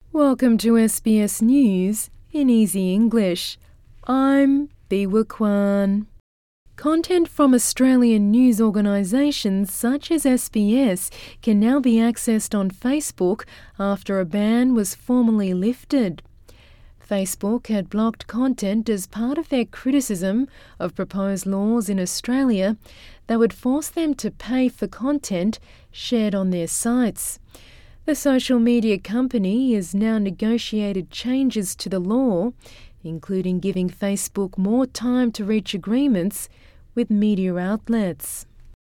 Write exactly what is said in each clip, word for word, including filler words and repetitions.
Welcome to S B S News in Easy English. I'm Biwa Kwan. Content from Australian news organisations such as S B S can now be accessed on Facebook after a ban was formally lifted. Facebook had blocked content as part of their criticism of proposed laws in Australia that would force them to pay for content shared on their sites. The social media company has now negotiated changes to the law, including giving Facebook more time to reach agreements with media outlets.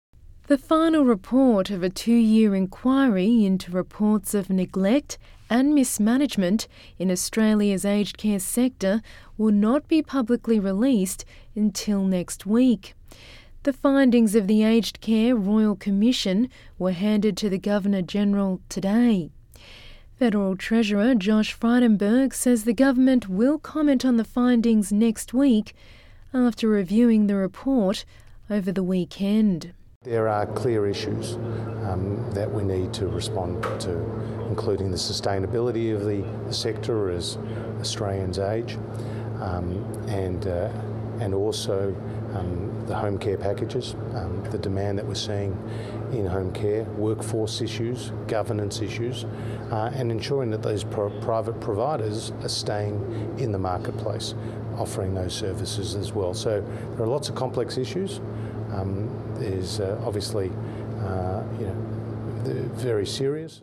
The final report of a two-year inquiry into reports of neglect and mismanagement in Australia's aged care sector will not be publicly released until next week. The findings of the Aged Care Royal Commission were handed to the Governor-General today. Federal Treasurer Josh Frydenberg says the government will comment on the findings next week after reviewing the report over the weekend. There are clear issues um, that we need to respond to, including the sustainability of the, the sector as Australians age, um, and uh, and also um, the home care packages, um, the demand that we're seeing in home care, workforce issues, governance issues, uh, and ensuring that those pro- private providers are staying in the marketplace, offering those services as well. So there are lots of complex issues. Um, there's uh, obviously, uh, you know, very serious.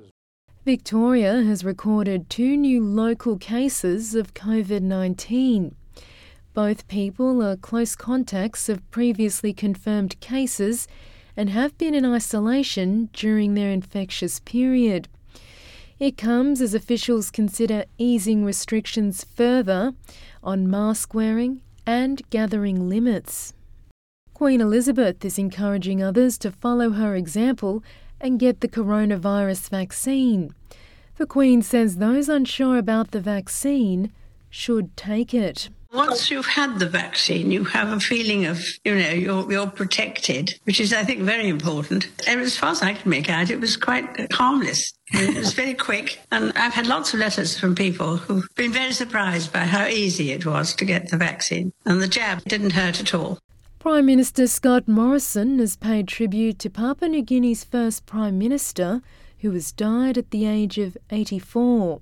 Victoria has recorded two new local cases of COVID nineteen. Both people are close contacts of previously confirmed cases and have been in isolation during their infectious period. It comes as officials consider easing restrictions further on mask wearing and gathering limits. Queen Elizabeth is encouraging others to follow her example and get the coronavirus vaccine. The Queen says those unsure about the vaccine should take it. Once you've had the vaccine, you have a feeling of, you know, you're, you're protected, which is, I think, very important. And as far as I can make out, it was quite harmless. It was very quick. And I've had lots of letters from people who've been very surprised by how easy it was to get the vaccine. And the jab didn't hurt at all. Prime Minister Scott Morrison has paid tribute to Papua New Guinea's first Prime Minister, who has died at the age of eighty-four.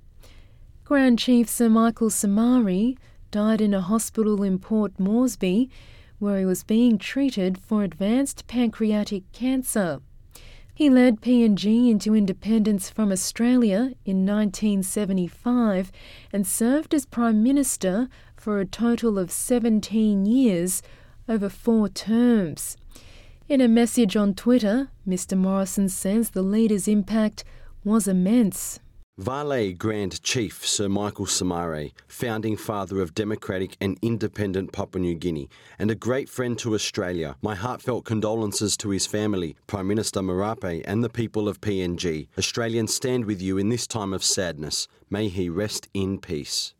Grand Chief Sir Michael Somare died in a hospital in Port Moresby, where he was being treated for advanced pancreatic cancer. He led P N G into independence from Australia in nineteen seventy-five and served as Prime Minister for a total of seventeen years over four terms. In a message on Twitter, Mister Morrison says the leader's impact was immense. Vale Grand Chief Sir Michael Somare, founding father of democratic and independent Papua New Guinea, and a great friend to Australia. My heartfelt condolences to his family, Prime Minister Marape, and the people of P N G. Australians stand with you in this time of sadness. May he rest in peace.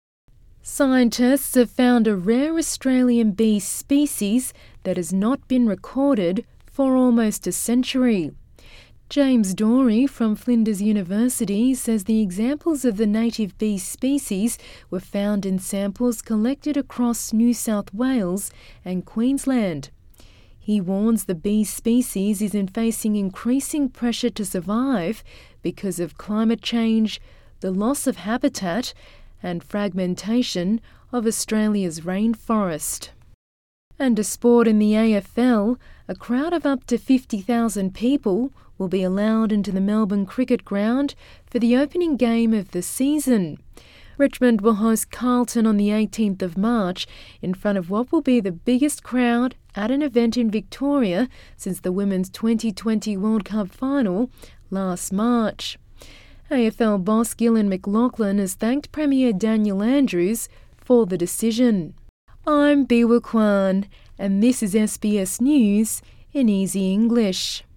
Scientists have found a rare Australian bee species that has not been recorded for almost a century. James Dorey from Flinders University says the examples of the native bee species were found in samples collected across New South Wales and Queensland. He warns the bee species is in facing increasing pressure to survive because of climate change, the loss of habitat, and fragmentation of Australia's rainforest. And a sport in the A F L, a crowd of up to fifty thousand people will be allowed into the Melbourne Cricket Ground for the opening game of the season. Richmond will host Carlton on the eighteenth of March in front of what will be the biggest crowd at an event in Victoria since the Women's twenty twenty World Cup final last March. A F L boss Gillian McLachlan has thanked Premier Daniel Andrews for the decision. I'm Biwa Kwan, and this is S B S News in Easy English.